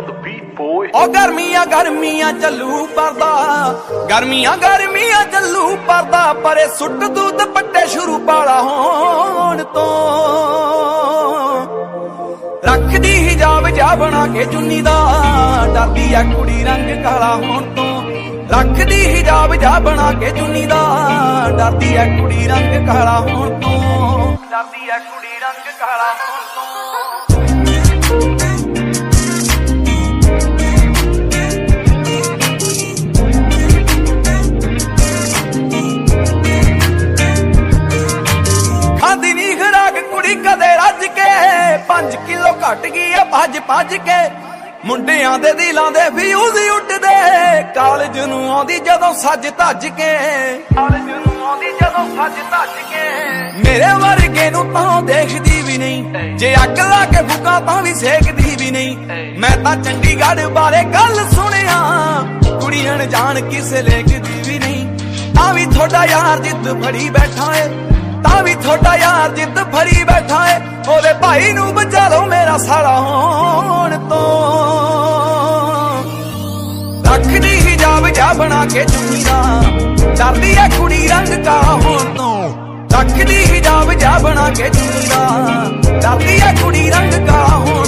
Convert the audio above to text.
on the beat, boy. ओ गर्मियां गर्मियां चलू परदा, गर्मियां गर्मियां चलू परदा, परे सुट दूध पट्टे शुरू पाला होण तो रखदी हिजाब जा बना के चुन्नी दा, डरदी है कुड़ी रंग काला होण तो रखदी हिजाब जा बना के चुन्नी दा, डरदी है कुड़ी रंग काला होण तो डरदी है कुड़ी रंग काला होण तो। खादी नी खराक कुड़ी कदे रज के 5 किलो घट गई है भज भज के, मुंडियां दे दिलां दे फ्यूज उठदे, कालज नूं आउंदी जदों सज धज के, कालज नूं आउंदी जदों सज धज के। मेरे वर्गे नूं तां देखदी भी नहीं, जे अग ला के फुका तां भी सेकदी भी नहीं। मैं तां चंडीगढ़ बारे गल सुनिया, कुड़ी अनजान किसे लेकदी भी नहीं। तां भी थोड़ा यार जिद फड़ी बैठा है, तां भी थोड़ा यार जिद फड़ी बैठा है, ओदे भाई नूं बचा लो मेरा साला होण तो। रखदी हिजाब जा बना के चुन्नी दा, डरदी है कुड़ी रंग काला होण तो रखदी हिजाब जा बना के चुन्नी दा, डरदी है कुड़ी रंग काला होण